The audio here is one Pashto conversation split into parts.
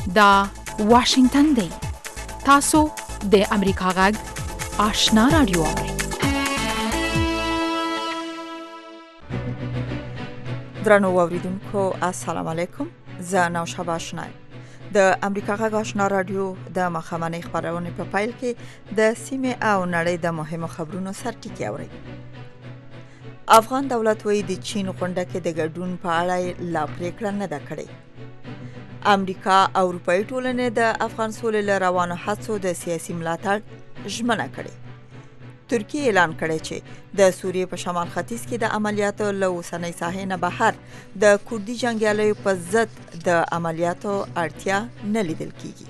دا واشنگتن دی. تاسو د امریکا غږ آشنا رادیو اورئ. درنو اوریدونکو السلام علیکم. زه نوشابه آشنا د امریکا غږ آشنا رادیو د مخامنۍ خبرونه په پایل کې د سیمه او نړۍ د مهمو خبرونو سرټکی اورئ. افغان دولت وایي د چین غونډه کې د ګډون په اړه لا پریکړه نه ده کړې. امریکا او اروپאי ټولنې د افغان سولې له روانو هڅو د سیاسي ملاتړ ژمنه کړې. ترکیه اعلان کړی چې د سوریې په شمال ختیځ کې د عملیاتو له اوسنۍ ساحې نه بهر د کوردي جنګیالیو په ضد د عملیاتو اړتیا نه لیدل کیږي.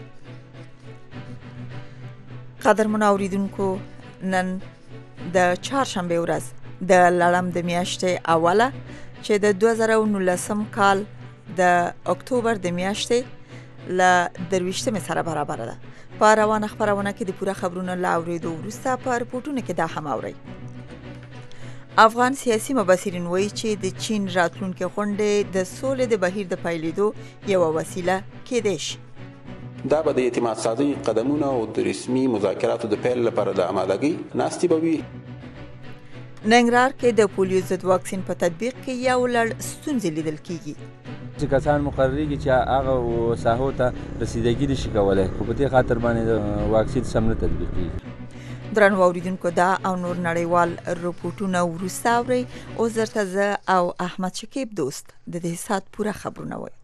قدرمن اوریدونکو، نن د چهارشنبه ورځ د لړم د میاشتې اوله چې د 2019 کال د اکتوبر د میاشتې ل 23 سره برابر ده. په روانه خبرونه کې د پوره خبرونو لا اوریدو وروسته په رپورټونو کې دا هم اورئ. افغان سیاسي مبصرین وایي چې د چین راتلونکي غونډې د سولې د بهیر د پایلیدو یو وسیله کېدای شي. دا به د اعتماد سازي قدمونه او د رسمي مذاکراتو د پیل لپاره د آمادګۍ ناستې به وي. ننګرهار کې د پولیو ضد واکسین په تطبیق کې یو لړ ستونزې لیدل کیږي. چې کسان مقرریږي چې هغه ساحو ته رسیدګي نشي کولای، خو په دې خاطر باندې واکسین سم نه تطبیق کیږي. درنو اوریدونکو، دا او نور نړیوال رپورټونه وروسته اورئ. اوس درته زه او احمد شکیب دوست د دې سات پوره خبرونه وایو.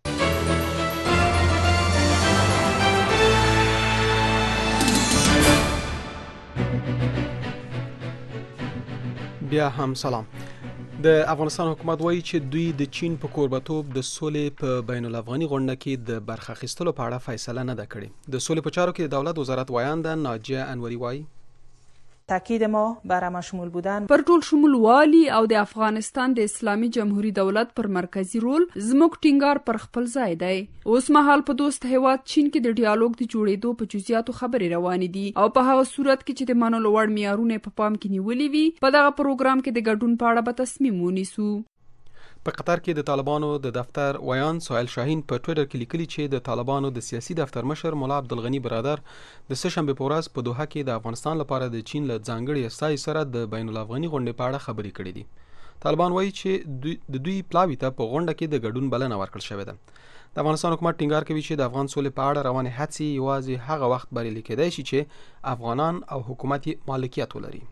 بیا هم سلام. د افغانستان حکومت وایي چې دوی د چین په کوربتوب د سولې په بین الافغاني غونډه کې د برخه اخیستلو په اړه فیصله نه ده کړې. د سولې په چارو کې د دولت وزارت وایانده ناجیه انوري وایي تاکید ما بر همه شمول بودن پر ټول شمول والی او د افغانستان د اسلامي جمهوریت دولت پر مرکزی رول زموږ ټینګار پر خپل ځای دی. اوس مهال په دوست هیواد چین کې د ډیالوګ د جوړېدو په جزئیاتو خبرې روانې دي او په هغه صورت کې چې د منلو وړ معیارونه په پام کې نیولې وي، په دغه پروګرام کې د ګډون په اړه به تصمیم ونیسو. په قطر کې د طالبانو د دفتر ویان سهیل شاهین په ټوئیټر کې لیکلي چې د طالبانو د سیاسي دفتر مشر مولا عبدالغنی برادر د سهشنبه په ورځ په دوحه کې د افغانستان لپاره د چین له ځانګړي استازي سره د بین الافغاني غونډې په اړه خبرې کړې دي. طالبان وایي چې د دوی پلاوي ته په غونډه کې د ګډون بلنه ورکړل شوې ده. د افغانستان حکومت ټینګار کوي چې د افغان سولې په اړه روانې هڅې یوازې هغه وخت بریالي کېدای شي چې افغانان او حکومت مالکیت ولري.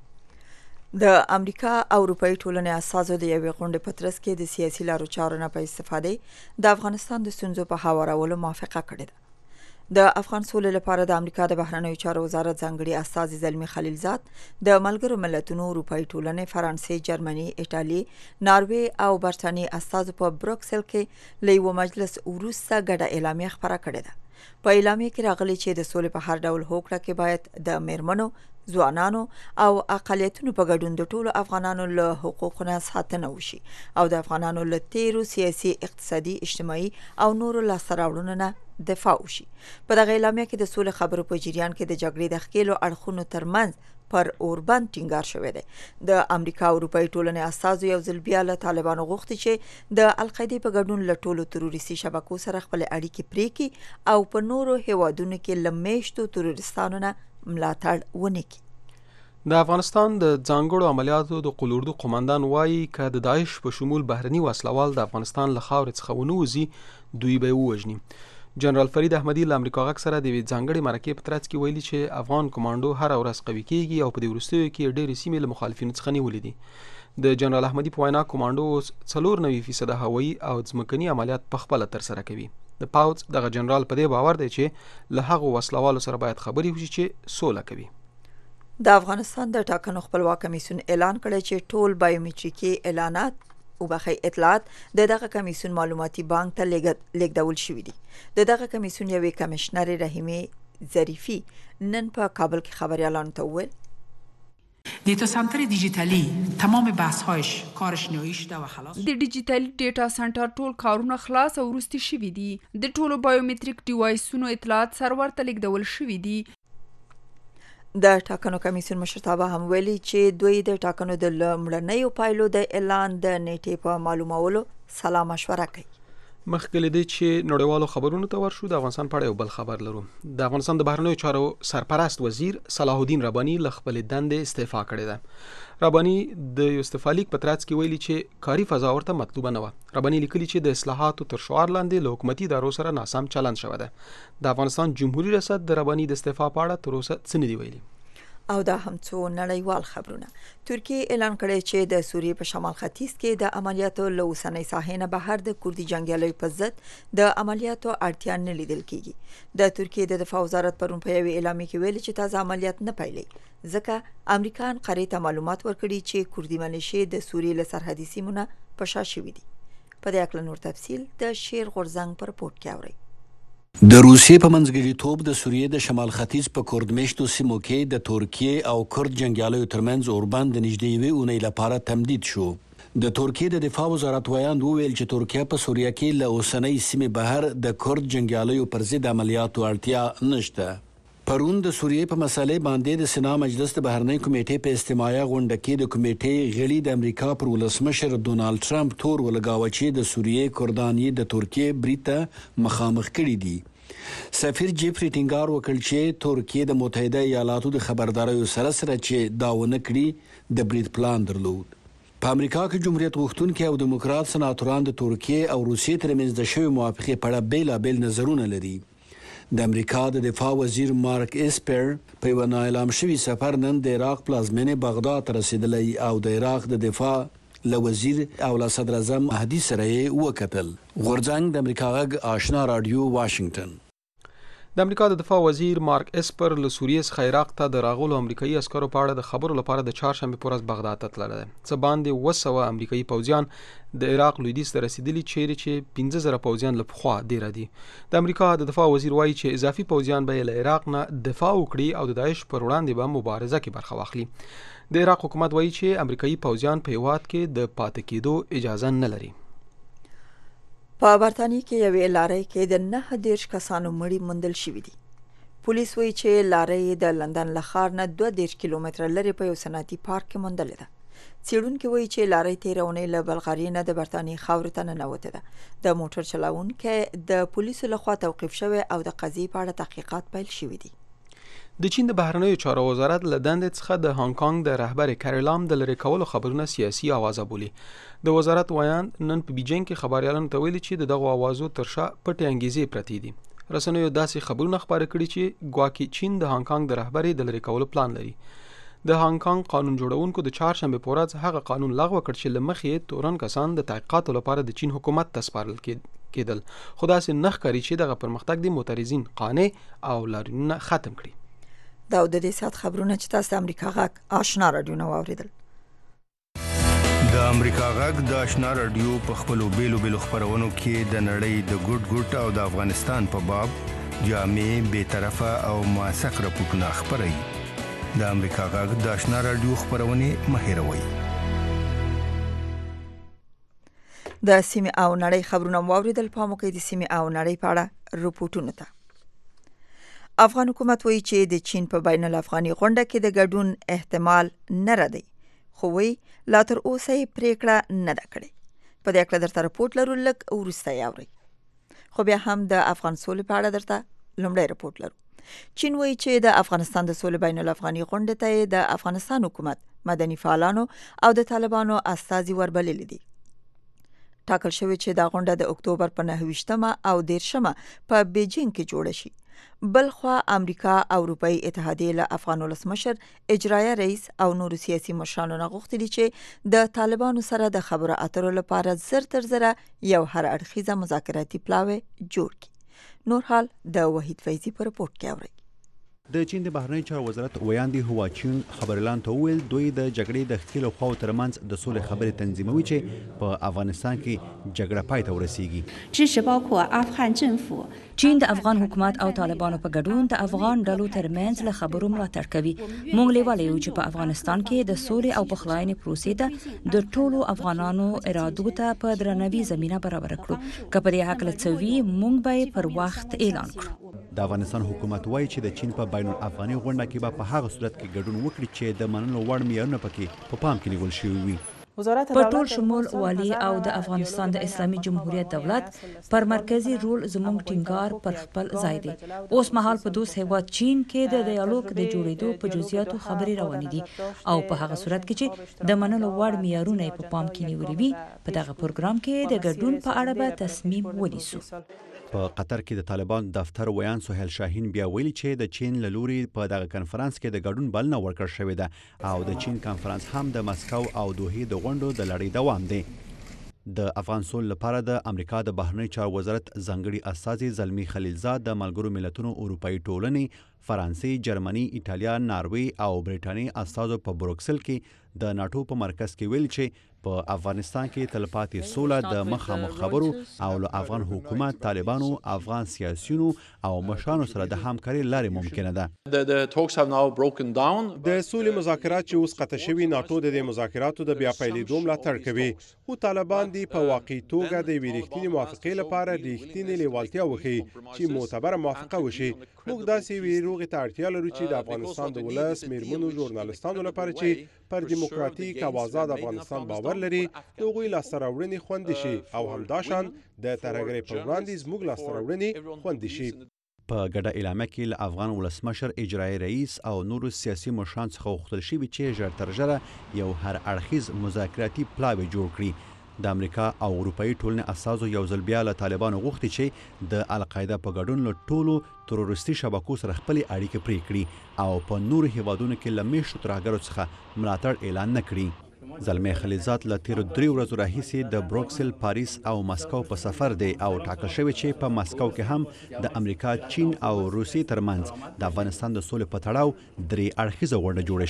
د امریکا او اروپאי ټولنې اساسو د یوې غونډې په ترڅ کې د سیاسي لارو چارو نه په استفادې د افغانستان د ستونزو په هوارولو موافقه کړې ده. د افغان سولې لپاره د امریکا د بهرنیو چارو وزارت ځانګړي استازي زلمی خلیلزاد د ملګرو ملتونو، اروپאי ټولنې، فرانسې، جرمني، ایټالي، ناروې او برتانیې استازو په بروکسل کې له یو مجلس وروسته ګډه اعلامیه خپره کړې ده. په اعلامیه کې راغلي چې د سولې په هر ډول هوکړه کې باید د میرمنو، ځوانانو او اقلیتونو په ګډون د ټولو افغانانو له حقوقو ساتنه وشي او د افغانانو له تیرو سیاسي، اقتصادي، اجتماعي او نورو لاسته راوړنو نه دفاع وشي. په دغه اعلامیه کې د سولې خبرو په جریان کې د جګړې د ښکېلو اړخونو ترمنځ پر اوربند ټینګار شوی دی. د امریکا او اروپאי ټولنې استازو یو ځل بیا له طالبانو غوښتي چې د القاعده په ګډون له ټولو تروریستي شبکو سره خپل اړیکې پرې کړي او په نورو هیوادونو کې له میشتو تروریستانو نه ملاتړ ونه کړي. د افغانستان د ځانګړو عملیاتو د قلوردو قومندان وایي که د داعش په شمول بهرني وسلوال د افغانستان له خاورې څخه ونه وځي، دوی به ووژني. جنرال فرید احمدي له امریکا غږ سره د یوې ځانګړې مرکې په ترڅ کې ویلي چې افغان کمانډو هره ورځ قوي کېږي او په دې وروستیو کې ډېرې سیمې له مخالفینو څخه نیولې دي. د جنرال احمدي په وینا کمانډو 94% هوایي او ځمکني عملیات په خپله ترسره کوي. د پاوځ دغه جنرال په دې باور دی چې له هغو وسلوالو سره باید خبرې وشي چې سوله کوي. د افغانستان د ټاکنو خپلواک کمیسیون اعلان کړی چې ټول بایومټریکي اعلانات او اطلاعات د دغه کمیسیون معلوماتي بانک ته لیږدول شوي دي. د دغه کمیسیون یوې کمشنر رحیمه ظریفی نن په کابل کې خبریالانو ته وویل دیتا سنتر دیجیتالی تمام بحث‌هایش کارش نهایی شده و خلاص. د ډیجیټل ډیټا سنټر ټول کارونه خلاص او وروستي شوي دي. د ټولو بایومټریک ډیوایسونو اطلاعات سرور ته لیږدول شوي دي. د ټاکنو کمیسیون مشرتابه هم ویلي چې دوی د ټاکنو د لومړنیو پایلو د اعلان د نیټې په معلومولو سلا مشوره کوي. مخکې له دې چې نړیوالو خبرونو ته ورشو د افغانستان په اړه یو بل خبر لرو. د افغانستان د بهرنیو چارو سرپرست وزیر صلاح الدین رباني له خپلې دندې استعفا کړې ده. رباني د یو استعفا لیک په ترڅ کې ویلي چې کاري فضا ورته مطلوبه نه وه. رباني لیکلي چې د اصلاحاتو تر شعار لاندې له حکومتي ادارو سره ناسم چلند شوی ده. د افغانستان جمهوریت ریاست د رباني د استعفا په اړه تر اوسه څه نه دي ویلي. او دا هم څو نړیوال خبرونه. ترکیه اعلان کړی چې د سوریې په شمال ختیځ کې د عملیاتو له اوسنۍ ساحې نه بهر د کوردي جنګیالیو په ضد د عملیاتو اړتیا نه لیدل کیږي. د ترکیه د دفاع وزارت پرون په یوې اعلامیه کې ویلي چې تازه عملیات نه پیلې ځکه امریکا قرې ته معلومات ورکړي چې کوردي ملیشې د سوریې له سرحدي سیمو نه په شا شوي دي. په دې اړه نور تفصیل د شیر غورزنګ پر رپورټ کې اورئ. د روسیې په منځګړیتوب د سوریې د شمال ختیځ په کورد میشتو سیمو کې د ترکیې او کورد جنګیالیو ترمنځ اوربند د نږدې یوې اونۍ لپاره تمدید شو. د ترکیې د دفاع وزارت ویاند وویل چې ترکیه په سوریه کې له اوسنۍ سیمې بهر د کورد جنګیالیو پر ضد عملیاتو اړتیا نشته. پرون د سوریې په مسلې باندې د سنا مجلس د بهرنۍ کمیټې په استماعیه غونډه کې د کمیټې غړي د امریکا پر ولسمشر ډونالد ټرمپ تور ولګاوه چې د سوریې کردان یې د ترکیې برید ته مخامخ کړي دي. سفیر جیفری ټینګار وکړ چې ترکیه د متحده ایالاتو د خبرداریو سره چې دا ونه کړي د برید پلان درلود. په امریکا کې جمهوریت غوښتونکي او دیموکرات سناتوران د ترکیې او روسیې ترمنځ د شوې موافقې په اړه بیلابیل نظرونه لري. د امریکا د دفاع وزیر مارک اسپر په یو نااعلان شوي سفر نن د عراق پلازمینې بغداد ته رسیدلی او د عراق د دفاع له وزیر او له صدر اعظم مهدي سره یې وکتل. غورځنګ د امریکا غږ آشنا رادیو واشنگټن. د امریکا د دفاع وزیر مارک اسپر له سوریې څخه عراق ته د راغلو امریکایي عسکرو په اړه د خبرو لپاره د چهارشنبې په ورځ بغداد ته تللی دی. څه باندې 200 امریکایي پوځیان د عراق لویدیځ ته رسیدلي چیرې چې 15,000 پوځیان له پخوا ډیره دي. د امریکا د دفاع وزیر وایي چې اضافي پوځیان به له عراق نه دفاع وکړي او د داعش پر وړاندې به مبارزه کې برخه واخلي. د عراق حکومت وایي چې امریکایي پوځیان په هیواد کې د پاتې کېدو اجازه نه لري. په برتانیې کې یوې لارۍ کې د 9 کسانو مړي موندل شوي دي. پولیس وایي چې لارۍ د لندن له ښار نه 2 کیلومتره لرې په یو صنعتي پارک کې موندلې ده. څېړونکي وایي چې لارۍ تېره اونۍ له بلغاریې نه د برتانیې خاورې ته ننوتې ده. د موټر چلوونکی د پولیسو لخوا توقیف شوی او د قضیې په اړه تحقیقات پیل شوي دي. د چین د بهرنیو چارو وزارت له دندې څخه د هانګ کانګ د رهبر کری لام د لرې کولو خبرونه سیاسي اوازه بولي. د وزارت ویاند نن په بیجینګ کې خبریالانو ته ویلي چې دغه اوازو تر شا پټې انګیزې پرتې دي. رسنیو داسې خبرونه خپاره کړي چې ګواکې چین د هانګ کانګ د رهبرۍ د لرې کولو پلان لري. د هانګ کانګ قانون جوړونکو د چهارشنبې په ورځ هغه قانون لغوه کړ چې له مخې یې تورن کسان د تحقیقاتو لپاره د چین حکومت ته سپارل کېدل، خو داسې نه ښکاري چې دغه پرمختګ د معترضین قانع او لاریونونه ختم کړي. دا د دې ساعت خبرونه چې تاسو د امریکا غږ آشنا رادیو نه واوریدل. د امریکا غږ د آشنا رادیو په خپلو بیلو خبرونو کې د نړۍ د ګډ او د افغانستان په باب جامع، بیطرفه او موثق راپورټونه خپروي. د امریکا غږ د آشنا رادیو خبرونه مه هېروئ. د سیمې او نړۍ خبرونه واوریدل. په موقع د سیمې او نړۍ په اړه رپورټونه ته. افغان حکومت وایي چې د چین په بین الافغاني غونډه کې د ګډون احتمال نه ردی، خو وی لا تر اوسه یې پریکړه نه ده کړې. په دې اړه درته رپورټ لرو، لږ وروسته یې اورئ. خو بیا هم د افغان سولې په اړه درته لومړی رپورټ لرو. چین وایي چې د افغانستان د سولې بین الافغاني غونډې ته د افغانستان حکومت، مدني فعالانو او د طالبانو استازي وربللي دي. ټاکل شوی چې دا غونډه د اکتوبر په 29 او 30 په بیجینګ کې جوړه شي. بل خوا امریکا او اروپאי اتحادیه له افغان ولسمشر اجرایه رئیس او نورو سیاسي مشرانو نه غوښتي چې د طالبانو سره د خبرو اترو لپاره زر تر زره یو هر اړخیزه مذاکراتي پلاوی جوړ کړي. نور حال د وحید فیضی په رپورټ کې اورئ. د چین د بهرنیو چارو وزارت ویاندی هوا چین خبريالان ته وویل دوی د جګړې د ښکېلو خواو ترمنځ د سولې خبرې تنظیموي چې په افغانستان کې جګړه پای ته ورسیږي. چین د افغان حکومت او طالبانو په ګډون د افغان ډلو ترمنځ له خبرو ملاتړ کوي. موږ لیواله یو چې په افغانستان کې د سولې او پخلاینې پروسې ته د ټولو افغانانو ارادو ته په درناوي زمينه برابر کړو. که په دې هکله څه وي موږ به پر وخت اعلان کړو. د افغانستان حکومت وایي چې د چین په بین الافغاني غونډه کې به په هغه صورت کې ګډون وکړي چې د منلو وړ معیارونه پکې په پام کې نیول شوي وي. په ټول شمول والي او د افغانستان د اسلامي جمهوریت دولت پر مرکزی رول زموږ ټینګار پر خپل ځای دی. اوس مهال په دوست هیواد چین کې د ډیالوګ د جوړېدو په جزئیاتو خبرې روانې دي او په هغه صورت کې چې د منلو وړ معیارونه په پام کې نیولي وي په دغه پروګرام کې د ګډون په اړه به تصمیم ونیسو. په قطر کې د طالبان دفتر ویان سهیل شاهین بیا ویلي چې د چین له لوري په دغه کنفرانس کې د ګډون بلنه ورکړل شوې ده او د چین کنفرانس هم د مسکو او دوحې د غونډو د لړۍ دوام دی. د افغان سول لپاره د امریکا د بهرنی چارو وزارت ځانګړي استازي زلمی خلیلزاد د ملګرو ملتونو اروپאי ټولنې، فرانسې، جرمني، ایټالیا، ناروې او برېټانیې استازو په بروکسل کې د ناتو په مرکز کې ویل چې په افغانستان کې تلپاتې سوله د مخامخ خبرو او له افغان حکومت، طالبانو، افغان سیاسيونو او مشرانو سره د همکاري لارې ممکنه ده. د سولې مذاکرات چې اوس قطع شوي ناتو د دې مذاکراتو د بیا پیلېدو ملاتړ کوي، خو طالبان دي په واقعي توګه د یوې رښتینې موافقې لپاره رښتینې لیوالتیا وښيي چې معتبره موافقه وشي. موږ داسې یوې روغې ته اړتیا لرو چې د افغانستان د ولس، میرمنو، ژورنالستانو لپاره چې پر دیموکراتیک او آزاد افغانستان باور لري د هغوی لاسته راوړنې خوندي شي او همداشان د ترهګرۍ پر وړاندې زموږ لاسته راوړنې خوندي شي. په ګډه اعلامیه کې له افغان ولسمشر، اجرایي رئیس او نورو سیاسي مشرانو څخه غوښتل شوي چې ژر تر ژره یو هر اړخیز مذاکراتي پلاوی جوړ کړي. د امریکا او اروپאי ټولنې اساسو یو ځل بیا له طالبانو غوښتي چې د القاعده په ګډون له ټولو تروریستي شبکو سره خپل اړیکې پرې کړي او په نورو هیوادونو کې له میشتو ترهګرو څخه ملاتړ اعلان نه کړي. زلمی خلیلزاد له تیرو 3 ورځو راهیسې د بروکسل، پاریس او مسکو په سفر دی او ټاکل شوی چې په مسکو کې هم د امریکا، چین او روسیې ترمنځ د افغانستان د سولې په تړاو 3 اړخیزه غونډه جوړه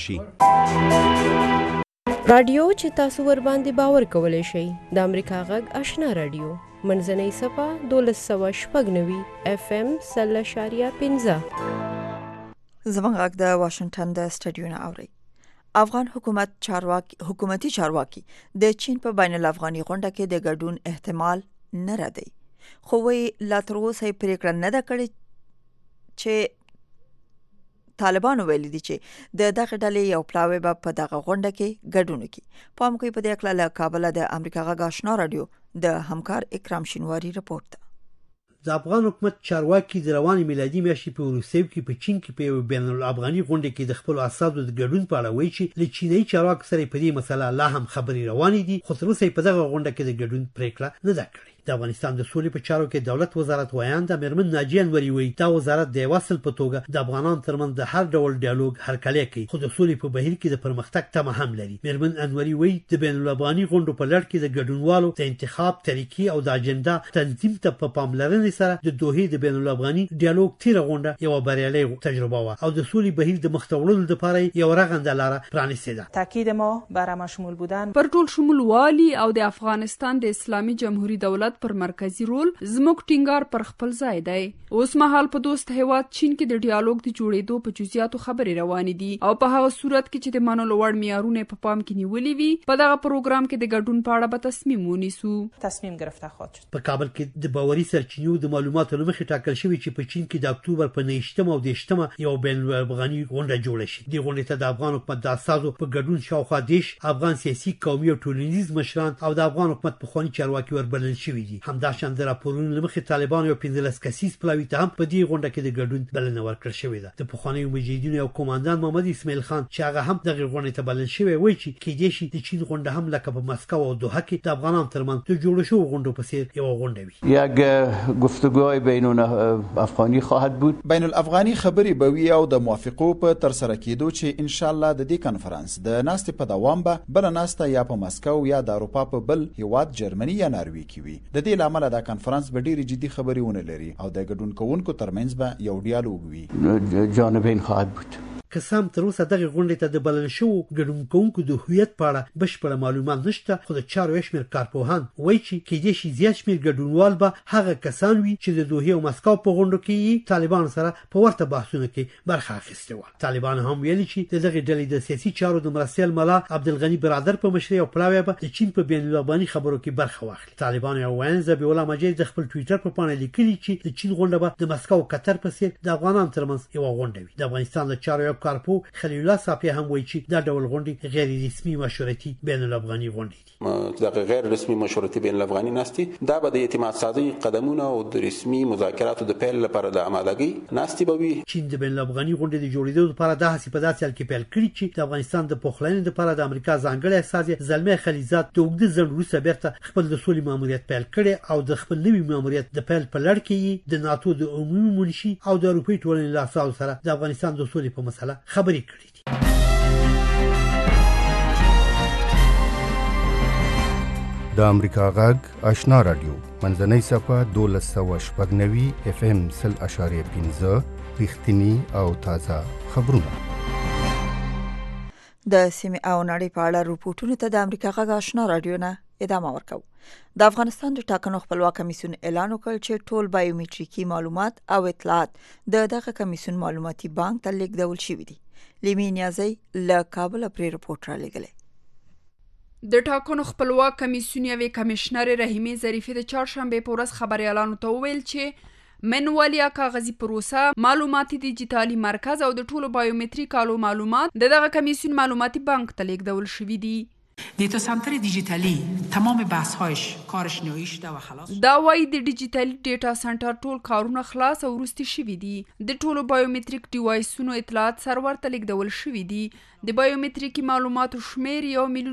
شي. رادیو چې تاسو ور باندې باور کولای شئ د امریکا غږ آشنا رادیو منځنۍ صفه 1290 FM 0.15 زموږ غږ د واشنگټن د سټډیو نه اوري. افغان حکومتي چارواکي د چین په بین الافغاني غونډه کې د ګډون احتمال نه ردی، خو وی لا تر اوسه پریکړه نه ده کړې چې طالبانو ویلي دي چې د دغه ډلې یو پلاوی به په دغه غونډه کې ګډون وکړي. پام کوئ په دې اړه له کابل د امریکا غږ آشنا رادیو د همکار اکرام شینواری رپورت ده. د افغان حکومت چارواکي د رواني میلادي میاشتې په وروستیو کې په چین کې په یو بین الافغاني غونډه کې د خپل اساسو د ګډون په اړه وایي چې له چینایي چارواکو سره په دې مسله لا هم خبرې روانې دي، خو تر اوسه په دغه غونډه کې د ګډون پریکړه نه ده کړې. د افغانستان د سولې په چارو کې دولت وزارت ویان د میرمن ناجیه انوري وایي دا وزارت د وصل په توګه د افغانانو ترمنځ د هر ډول ډیالوګ هرکلی کوي، خو د سولې په بهیر کې د پرمختګ تمه هم لري. میرمن انوري وایي د بین الافغاني غونډو په لړ کې د ګډونوالو د انتخاب طریقې او د اجنډا تنظیم ته په پاملرنې سره د دوحې د بین الافغاني ډیالوګ تیره غونډه یو بریالۍ تجربه وه او د سولې بهیر د مخ ته وړلو لپاره یو رغنده لاره پرانیستې ده. تاکید ما بر همشمول بودن پر ټول شمول والي او د افغانستان د اسلامي جمهوریت دولت پر مرکزی رول زموږ ټینګار پر خپل ځای دی. اوس مهال په دوست هیواد چین کې د ډیالوګ د جوړېدو په جزئیاتو خبرې روانې دي او په هغه صورت کې چې د منلو وړ معیارونه په پام کې نیولې وي په دغه پروګرام کې د ګډون په اړه به تصمیم ونیسو. تصمیم گرفته خواهد شد. په کابل کې د باوري سرچینو د معلوماتو له مخې ټاکل شوی چې په چین کې د اکتوبر په 9 او 10 یو بین الافغاني غونډه جوړه شي. د غونډې ته د افغان حکومت د اساسو په ګډون شاوخوا 10 افغان سیاسي، قومي او ټولنیز مشران او د افغان حکومت په خواني چارواکي وربلل شوي دي. همداشان د راپورونو له مخې طالبان یو 15 کسیز پلاوی ته هم په دې غونډه کې د ګډون بلنه ورکړل شوې ده. د پخوانیو مجاهدینو او کمانډان محمد اسماعیل خان چې هغه هم دغه غونډې ته بلل شوی وایي چې کېدای شي د چین غونډه هم لکه په مسکو او دوحه کې د افغانانو ترمنځ د جوړ شوو غونډو په څیر یو غونډه وي. یک گفتگوی بین افغانی خواهد بود. بین الافغاني خبرې به وي او د موافقو په تر سره کېدو چې ان شاء الله د دې کنفرانس د ناستې په دوام به بل ناسته یا په مسکو یا د اروپا په بل هیواد جرمني یا ناروې کې وي. د دې لامل دا کنفرانس به ډېری جدي خبرې ونه لري او د ګډون کوونکو ترمنځ به یو ډیالوګ وي. جانبین خواهد بود. قسم تر اوسه دغه غونډې ته د بلل شوو ګډون کوونکو د هویت په اړه بشپړه معلومات نشته، خو د چارو شمېر کارپوهان وایي چې کېدای شي زیات شمېر ګډونوال به هغه کسان وي چې د دوحې او مسکو په غونډو کې طالبان سره په ورته بحثونو کې برخه اخیستې وه. طالبان هم ویلي چې د دغې ډلې د سیاسي چارو د مرستیال ملا عبدالغني برادر په مشرۍ او پلاوی به د چین په بین الافغاني خبرو کې برخه واخلي. طالبان یو ویان ذبیح الله مجید د خپل ټویټر په پاڼه لیکلي چې د چین غونډه به د مسکو او قطر په څیر د افغانانو ترمنځ یو غونډه وي. د افغانستان د چارو کارپو خلیل الله صافی هم وایي چې دا ډول غونډې غیر رسمي مشورتي بین الافغاني غونډې دي. دغه غیر رسمي مشورتي بین الافغاني ناستي دا به د اعتماد سازي قدمونه او د رسمي مذاکراتو د پیل لپاره د آمادګۍ ناستي به وي. چین د بین الافغاني غونډې د جوړېدو لپاره د هڅې په داسې حال کې پیل کړي چې د افغانستان د پخلاینې لپاره د امریکا ځانګړی استازی زلمي خلیزات د اوږده ځنډ وروسته بیرته خپل د سولې ماموریت پیل کړی او د خپل نوي ماموریت د پیل په لړ کې د ناتو د عمومي منشي او د اروپایي ټولنې له اساسو سره د افغانستان د سولې په مسله خبرې کړې دي. د امریکا غږ آشنا رادیو منځنۍ صفه 1290 FM 0.15 رښتینی او تازه خبرونه. د سیمې او نړۍ په اړه رپورټونو ته د امریکا غږ آشنا رادیو نه ادامه ورکوو. د افغانستان د ټاکنو خپلواک کمیسیون اعلان وکړ چې ټول بایومټریکي معلومات او اطلاعات د دغه کمیسیون معلوماتي بانک ته لیږدول شوي دي. لیمي نیازی له کابل پرې رپورټ را لېږلی. د ټاکنو خپلواک کمیسیون یوې کمشنر رحیمې ظریفې د چهارشنبې په ورځ خبریالانو ته وویل چې منوال یا کاغذي پروسه معلوماتي ډیجیټالي مرکز او د ټولو بایومټریک معلومات د دغه کمیسیون معلوماتي بانک ته لیږدول شوي دي. دیتا سنتر دیجیتالی تمام بحث‌هایش کارش نوشته و خلاص. دا وایي د ډیجیټالي ډیټا سنټر ټول کارونه خلاص او وروستي شوي دي. د ټولو بایومټریک ډیوایسونو اطلاعات سرور ته لیږدول شوي دي. د بایومټریکي معلوماتو شمیر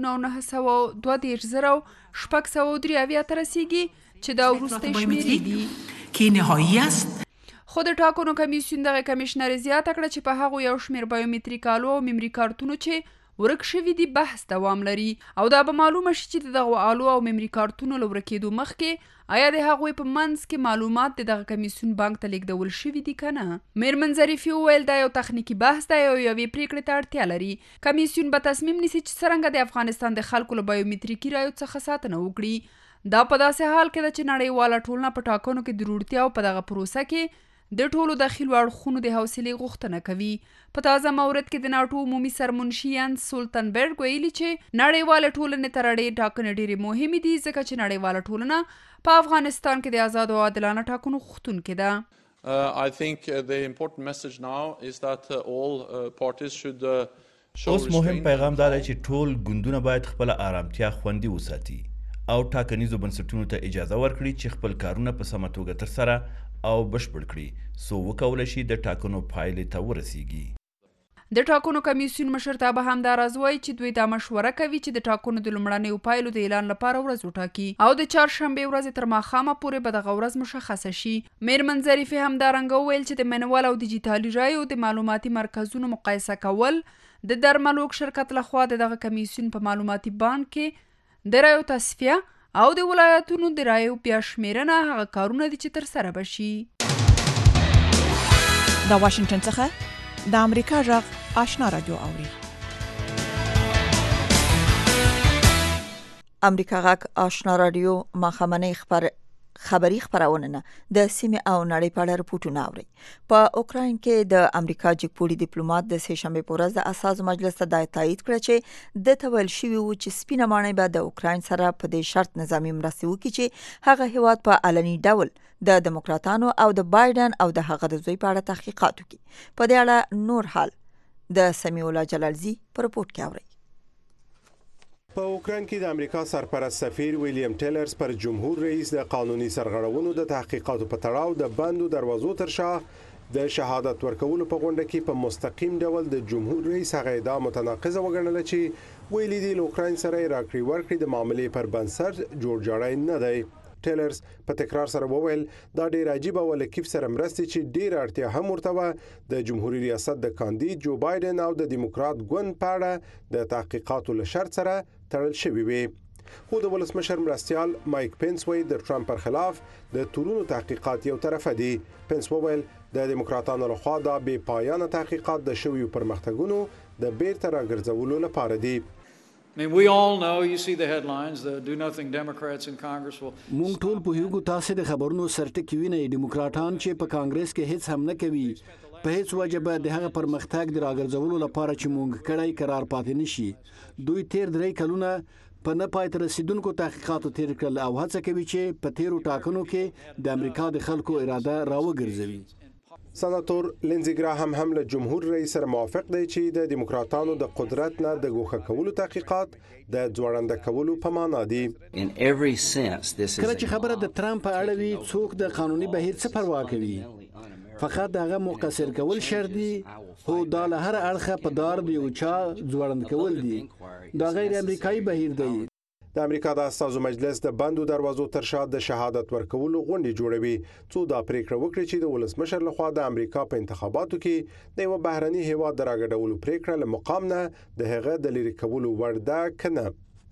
1,922,683 ته رسیږي چې دا وروستي شمیر دي که نهایی است. خو د ټاکنو کمیسیون دغه کمشنر زیاته کړه چې په هغو یو شمیر بایومټریک آلو او میموري کارتونو چې ورک شوي دي بحث دوام لري او دا به معلومه شي چې دغه آلو او میموري کارتونو له ورکېدو مخکې آیا د هغوی په منځ کې معلومات د دغه کمیسیون بانک ته لیږدول شوي دي که نه. میرمن ظریفي وویل دا یو تخنیکي بحث دی او یوې پریکړې ته اړتیا لري. کمیسیون به تصمیم نیسي چې څرنګه د افغانستان د خلکو له بایومټریکي رایو څخه ساتنه وکړي. دا په داسې حال کې ده چې نړیواله ټولنه په ټاکنو کې د روڼتیا او په دغه پروسه کې د ټولو داخلو اړخونو د حوصلې غوښتنه کوي. په تازه مورد کې د ناټو عمومي سرمنشي یانس سولتنبرګ ویلي چې نړیواله ټولنې ته اړې ټاکنې ډېرې مهمې دي ځکه چې نړیواله ټولنه په افغانستان کې د آزاد او عادلانه ټاکنو غوښتونکې ده. I think the important message now is that all parties should اوس مهم پیغام دا دی چې ټول ګوندونه باید خپل آرامتیا خوندي وساتي او ټاکنیزو بنسټونو ته اجازه ورکړي چې خپل کارونه په سمه توګه ترسره او بشپړ کړي سو وکولای شي د ټاکنو پایلې ته ورسیږي. د ټاکنو کمیسیون مشرتابه همدا راز وایي چې دوی دا مشوره کوي چې د ټاکنو د لومړنیو پایلو د اعلان لپاره ورځ وټاکي او د چهارشنبې ورځې تر ماښامه پورې به دغه ورځ مشخصه شي. میرمن ظریفي همدارنګه وویل چې د منوال او ډیجیټالي رایو د معلوماتي مرکزونو مقایسه کول د درملوک شرکت لخوا د دغه کمیسیون په معلوماتي بانک کې د رایو تصفیه او د ولایتونو د رایو بیا شمیرنه هغه کارونه دي چې ترسره بشي. د واشنگټن څخه د امریکا غږ آشنا رادیو اوري. امریکا غږ آشنا رادیو ماښامنۍ خبری خبرونه نه د سیمې او نړۍ په اړه رپورټونه اوري. په اوکراین کې د امریکا جګپوړي ډیپلوماټ د سه شنبه په ورځ د اساسو مجلس ته د تایید کړ چې د تویل شوی و چې سپینه مانای به د اوکراین سره په دې شرط نظامی مرستې وکړي چې هغه هیواد په علني ډول د دموکراتانو او د بایدن او د هغه د زوی په اړه تحقیقات وکړي. په دې اړه نور حال د سمیع الله جلالزی په رپورټ کې اوري. په اوکراین کې د امریکا سرپرست سفیر ویلیام ټیلرز پر جمهور رئیس د قانوني سرغړونو د تحقیقاتو په تړاو د بندو دروازو تر شا د شهادت ورکولو په غونډه کې په مستقیم ډول د جمهور رئیس هغه ادعا متناقضه وګڼله چې ویلي دی لوکراین سره راکړي ورکړي د معاملې پر بنسټ جوړ جاړی نه دی. ټیلرز په تکرار سره وویل دا ډیر عجیب او لکیف سره مرستې چې ډیر اړتیا هم ورته د جمهوریت ریاست د کاندید جو بایدن او د دیموکرات ګوند په اړه د تحقیقاتو له شرط سره تړل شوی وي. خو د ولسمشر مرستیال مایک پنس وایي د ټرمپ پر خلاف د تورونو تحقیقات یو طرفه دي. پنس وویل د دیموکراتانو لخوا دا بې پایانه تحقیقات د شویو پرمختګونو د بیرته راګرځولو لپاره دي. I mean, we all know, you see the headlines, the do-nothing Democrats in Congress will... مونږ ټول په هیڅ تاسو د خبرونو سرټکی ویني دیموکراتان چې په کانګرس کې هیڅ هم نه کوي په هیڅ وجه به د هغه پرمختګ د راګرځولو لپاره چې مونږ کړای قرار پاتې نشي. دوی تیر 3 کلونه په نه پای ته رسیدونکو تحقیقاتو تیر کړل او هڅه کوي چې په تیرو ټاکنو کې د امریکا د خلکو اراده راوګرځوي. سناتور لینزی ګراهم هم له جمهور رئیس سره موافق دی چې د دیموکراتانو د قدرت نه د ګوښه کولو تحقیقات د ځوړنده کولو په معنا دي. کله چې خبره د ترامپ په اړه وي څوک د قانوني بهیر څه پروا کوي؟ فقط هغه مقصر کول شرط دي، خو دا له هر اړخه په دار د یو چا ځوړند کول دي. دا غیر امریکایي بهیر دی. د امریکا د استازو مجلس د بندو دروازو تر شا د شهادت ورکولو غونډې جوړوي څو دا پریکړه وکړي چې د ولسمشر لخوا د امریکا په انتخاباتو کې د یو بهرني هیواد د راګډولو پریکړه له مقام نه د هغه د لرې کولو وړ ده کنه.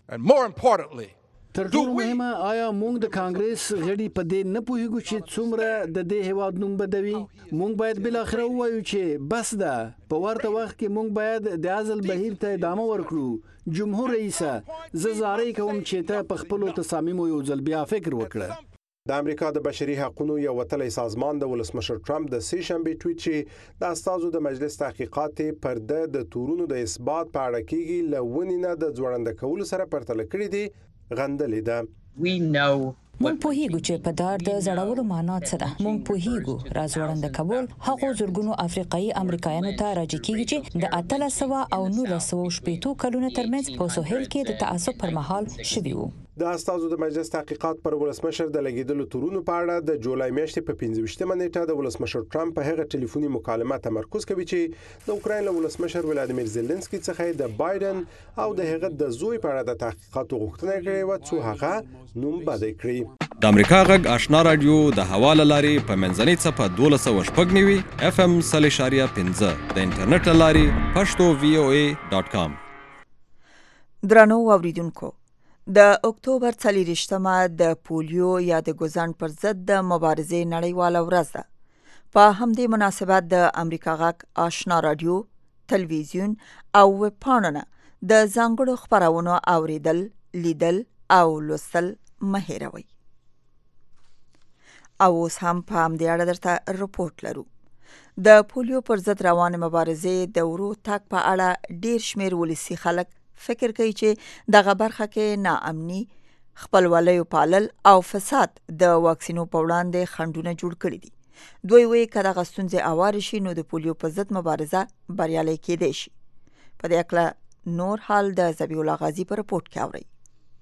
تر ټولو مهمه، آیا موږ د کانګرس غړي په دې نه پوهیږو چې څومره د دې هیواد نوم بدوي؟ موږ باید بل اخره ووایو چې بس ده. په ورته وخت کې موږ باید د عزل بهیر ته ادامه ورکړو. جمهور رئیسه، زه زارۍ کوم چې ته په خپلو تصامیمو یو ځل بیا فکر وکړه. د امریکا د بشري حقوقو یو وتلی سازمان د ولسمشر ټرمپ د سې شنبې ټویټ چې د استازو د مجلس تحقیقات پر د تورونو د اثبات په اړه کېږي له ونې نه د ځوړنده کولو سره پرتله کړي دي غندلې ده. مونږ پوهیږو چې په دار د زړولو معنا څه ده. مونږ پوهیږو راځوړنده کول هغو زورګونو افریقایي امریکایانو ته راځي کیږي چې د 1800 او 1960 کلونو ترمنځ په سوهل کې د تعصب پر مهال شوي وو. د استازو د مجلس تحقیقات پر ولسمشر د لګیدلو تورونو په اړه د جولای میاشتې په 15مه نیټه د ولسمشر ټرمپ په هغه ټلیفوني مکالمه تمرکز کوي چې د اوکراین له ولسمشر ولادیمیر زيلنسکي څخه د بایدن او د هغه د زوی په اړه د تحقیقاتو غوښتنه کړې و چې هغه نوم بدل کړي. د امریکا غږ آشنا رادیو د حواله لاري په منځنۍ صفه 1290 FM 3.15 د انټرنیټ لاري pashto.voa.com. درنو اوریدونکو، د اکتوبر 24مه د پولیو یا د ګوزن پر ضد د مبارزې نړیواله ورځ ده. په همدې مناسبت د امریکا غږ آشنا رادیو، تلویزیون او ویب پاڼونه د ځانګړو خبرونو اوریدل، لیدل او لوستل مه هېروئ. او اوس هم په همدې اړه درته رپورټ لرو. د پولیو پر ضد روانې مبارزې د ورو تګ په اړه ډیر شمیر ولسي خلک فکر کوي چې دغه برخه کې ناامني، خپلوالیو پالل او فساد د واکسینو په وړاندې خنډونه جوړ کړي دي. دوی وایي که دغه ستونزې اوارې شي نو د پولیو په ضد مبارزه بریالۍ کېدای شي. په دې اړه نور حال د ذبیح الله غازي په رپورټ کې اورئ.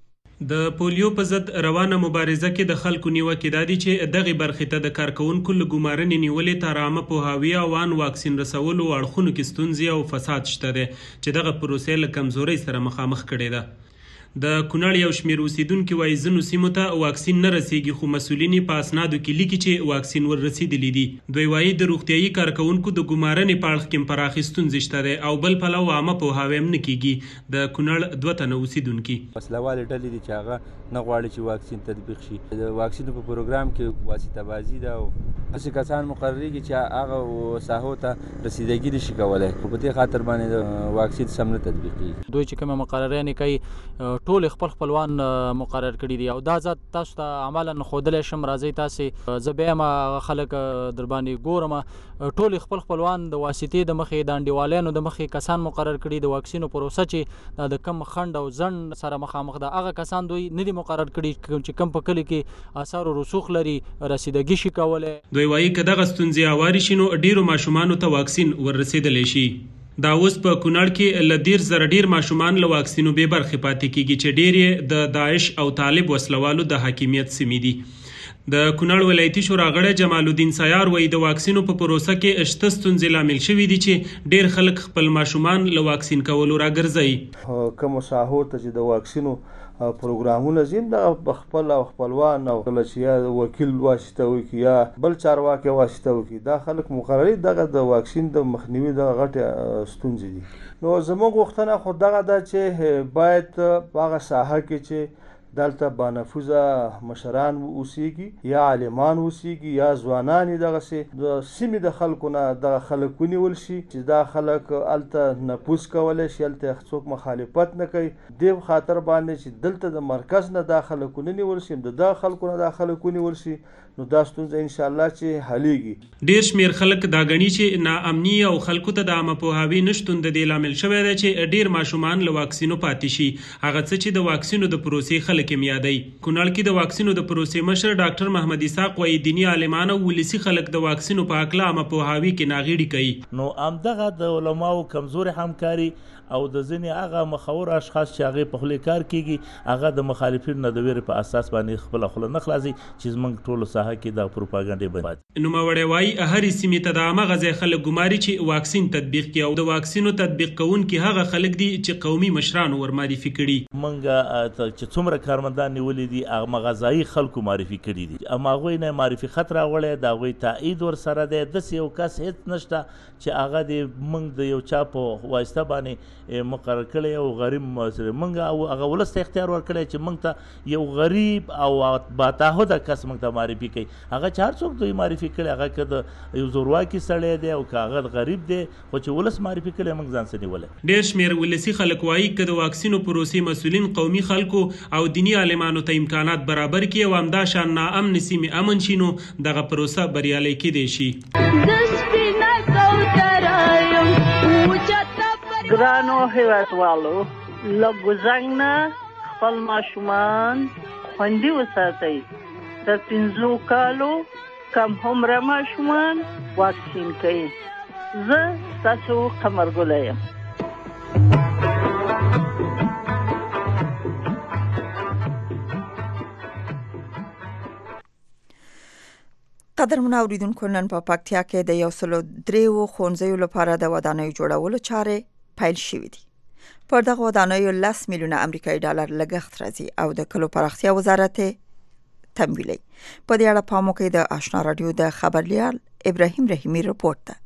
د پولیو په ضد روانه مبارزه کې د خلکو نیوکې دا دي چې دغه برخې ته د کارکونکو له ګمارنې نیولې تر عامه پوهاوي او ان واکسین رسولو اړخونو کې ستونزې او فساد شته دي چې دغه پروسې له کمزورۍ سره مخامخ کړي ده. د کونړ یو شمیر اوسیدونکو وایي ځینو سیمو ته واکسین نه رسیږي، خو مسؤلین په اسنادو کې لیکي چې واکسین ور رسیدلی دي. دوی وایي د روغتیايي کارکونکو د ګمارنې په اړه کې پراخې ستونزې شته دي او بل پلو عامه پوهاوی هم نه کیږي. د کونړ 2 تنه اوسیدونکو وسلوالې ډلې دي چې هغه نه غواړي چې واکسین تطبیق شي. د واکسین په پروګرام کې واسطه بازي ده او هڅه کسان مقرریږي چې هغه ساحو ته رسیدګي نشي کولای، خو په دې خاطر باندې د واکسین سم نه تطبیقېږي. دوی چې کومه مقررینې کوي ټول خپلوان مقرر کړي دي او دا ذات تاسو ته عملاً خودلې شم راځي تاسو زبېما خلک در باندې ګورم ټول خپلوان د واسطې د مخې د انډیوالانو د مخې کسان مقرر کړي د واکسینو پروسه چې د کم خند او ځن سره مخامخ ده. هغه کسان دوی نه دي مقرر کړي چې کم په کلی کې آثار او رسوخ لري رسیدګي شي کولای. دوی وایي که دغه ستونزې اوارې شي نو ډیرو ماشومانو ته واکسین ور رسیدلی شي. دا اوس په کونړ کې ل ډیر زره ډیر ماشومان له واکسینو به برخه پاتې کیږي چې ډیر د داعش او طالب وسلوالو د حاکمیت سیمې دي. د کونړ ولایتي شورا غړی جمال الدین سیار وایي د واکسینو په پروسه کې اشته ستونزې لامل شوي دي چې ډیر خلک خپل ماشومان له واکسین کولو راګرځي. کوم ساحو ته چې د واکسینو پروګرامونه زم د خپل او خپلوان او چې یا وکیل واسطه وکي یا بل چارواکي واسطه وکي دا خلک مقرري دغه د واکسین د مخنیوي د غټه ستونزې دي. نو زموږ غوښتنه خو دغه ده چې باید په هغه ساحه کې چې دلته بانفوذه مشران اوسیږي یا عالمان اوسیږي یا ځوانان دغه د سیمې د خلکو نه دغه خلک ونیول شي چې دا خلک الته نفوذ کولی شي، الته څوک مخالفت نه کوي. دې خاطر باندې چې دلته د مرکز نه دا خلک ونیول شي، د خلکو نه دا خلک ونیول شي نو دا ستونزه ان شاء الله چې حلیږي. ډیر شمیر خلک دا غني چې ناامني او خلکو ته د عامه پوهاوي نشتون د دې لامل شوی دی چې ډیر ماشومان له واکسینو پاتې شي. هغه څه چې د واکسینو د پروسې خلک یې یادوي. کونړ کې د واکسینو د پروسې مشر ډاکټر محمد اسحاق وایي دیني عالمان او ولسي خلک د واکسینو په هکله عامه پوهاوي کې ناغېړي کوي. نو همدغه د علماو کمزوري همکاري او د ځینې هغه مخور اشخاص چې هغې په خولې کار کېږي هغه د مخالفینو نه د ویرې په اساس باندې خپله خوله نه خلاصي چې زموږ ټولو ساحه کې د پروپاګنډې بند. نوموړی وایي هرې سیمې ته د همغه ځای خلک ګماري چې واکسین تطبیق کړي او د واکسینو تطبیق کوونکي هغه خلک دي چې قومي مشرانو ور معرفي کړي. موږ چې څومره کارمندان نیولي دي هغه غذایي خلکو معرفي کړي دي. هغوی نه معرفي خط راوړی د هغوی تایید ورسره دی. داسې یو کس هېڅ نشته چې هغه د موږ د یو چا په واسطه باندې مقرر کړی او غریب موږ او هغه ولس ته اختیار ورکړی چې موږ ته یو غریب او باتعهده کس موږ ته معرفي کوي. هغه چې هر څوک دوی معرفي کړي هغه که د یو زورواکي سړی دی او که هغه غریب دی خو چې ولس معرفي کړی موږ ځان څه نیولی. ډېر شمېر ولسي خلک وایي که د واکسینو پروسې مسؤلین قومي خلکو او دیني عالمانو ته امکانات برابر کړي او همدا شان ناامن سیمې امن شي نو دغه پروسه بریالی کیدی شي. ګرانو هیوادوالو له ګوزنګ نه خپل ماشومان خوندي وساتئ. تر 5 کالو کم عمره ماشومان واکسین کوي. زه ستاسو قمرګله یم. قدرمن اوریدونکو نن په پکتیا کې د 103 ښوونځیو لپاره د ودانیو جوړولو چارې پیل شوې دي. پر دغه ودانیو 10 میلیونه امریکایي ډالر لګښت راځي او د کلو پراختیا وزارت تمویلوي. په دې اړه پام وکړئ د آشنا رادیو د خبرلیال ابراهیم رحیمي رپورټ ده.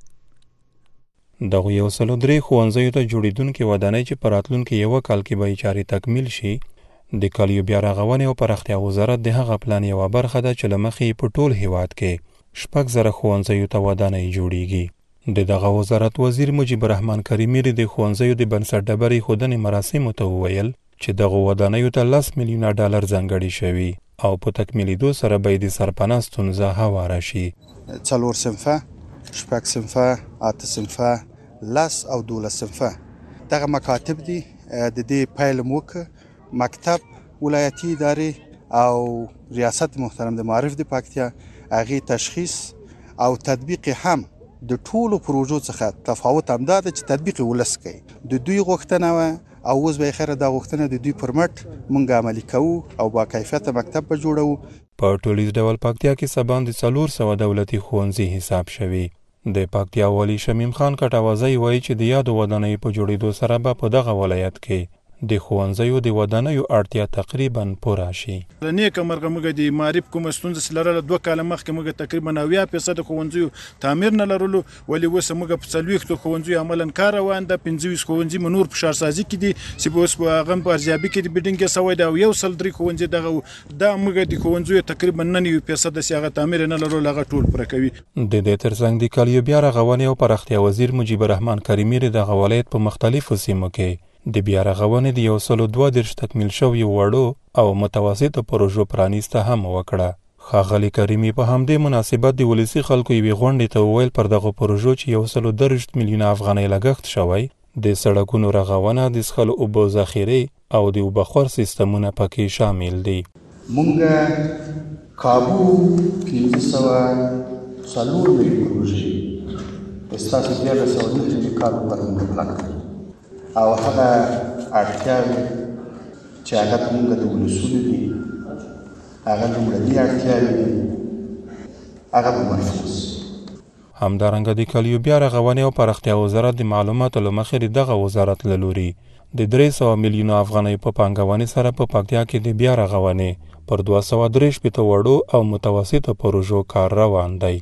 دغه 103 ښوونځیو ته جوړیدونکې ودانۍ چې په راتلونکي یوه کال کې به چارې تکمیل شي د کلیو بیا رغونې او پراختیا وزارت د هغه پلان یوه برخه ده چې له مخې په ټول هیواد کې 6,000 ښوونځیو ته ودانۍ جوړیږي. د دغه وزارت وزیر مجیب الرحمن کریمي د ښوونځیو د بنسټ ډبرې ایښودنې مراسمو ته وویل چې دغه ودانیو ته 10 میلیونه ډالر ځانګړي شوي او په تکمیلیدو سره به د سرپناه ستونزه هواره شي. 4 صنفه، 6 صنفه، 8 صنفه، 10 او 12 صنفه دغه مکاتب دي. د دې پیل موکه مکتب ولایتي ادارې او ریاست محترم د معارف د پکتیا هغې تشخیص او تطبیق هم د ټولو پروژو څخه تفاوت همدا ده چې تطبیق ولس کوي. د دوی غوښتنه وه او اوس به خیره دا غوښتنه د دوی پر مټ موږ عملي کوو او با کیفیته مکتب به جوړوو. په ټولیز ډول پکتیا کې څه باندې 400 دولتي ښوونځي حساب شوي. د پکتیا والي شمیم خان کټاوازی وایي چې د یادو ودانیو په جوړېدو سره به په دغه ولایت کې د ښوونځیو د ودانیو اړتیا تقریبا پوره شي. له نیکه مرغه موږ د معارف کومه ستونزه چې لرله 2 کاله مخکې موږ تقریبا 90% ښوونځیو تعمیر نه لرلو ولې اوس موږ په 40 ښوونځیو عملاً کار روان ده. 15 ښوونځي مو نور په ښارسازي کې دي چې اوس په هغه په ارزیابي کې د بلډینګ سوی ده او 103 ښوونځي دغه دا موږ د ښوونځیو تقریبا 99% چې هغه تعمیر نه لرلو هغه ټول پوره کوي. د دې ترڅنګ د کلیو بیا رغونې او پراختیا وزیر مجیب الرحمن کریمي دغه ولایت په مختلفو سیمو کې د بیا رغونې د 132 تکمیل شویو وړو او متوسطو پروژو پرانیسته هم وکړه. ښاغلي کریمي په همدې مناسبت د ولسي خلکو یوې غونډې ته وویل پر دغه پروژو چې 130 میلیونه افغانۍ لګښت شوی د سړکونو رغونه، د څښلو اوبو ذخیرې او د اوبهخور سیستمونه پکې شامل دي. موږ کابو 1504 نوې پروژې ستاسو 1309 کال پر پلان کړي او هغه اړتیاوې چې هغه موږ د ولسونو دي هغه لومړني اړتیاوې دي هغه به محفوظ. همدارنګه د کلیو بیا رغونې او پراختیا وزارت د معلوماتو له مخې دغه وزارت له لوري د 300 میلیونو افغانۍ په پانګونې سره په پکتیا کې د بیا رغونې پر 263 وړو او متوسطو پروژو کار روان دی.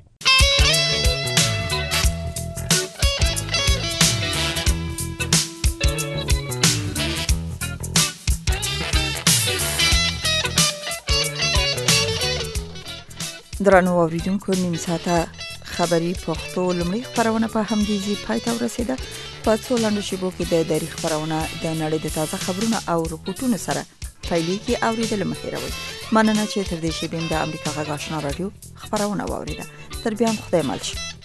درنو اوریدونکو نیم ساعته خبری پښتو لومړی خبرونه په همدې ځای پای ته ورسیده. په څو لاندو شیبو کې د دری خبرونه د نړۍ د تازه خبرونه او رپورټونو سره پیلېږي اورېدل مه هېروئ. مننه چې تر دې شیبې د امریکا غږ آشنا راډیو خپرونه واورېده. تر بیا هم خدای مل شي.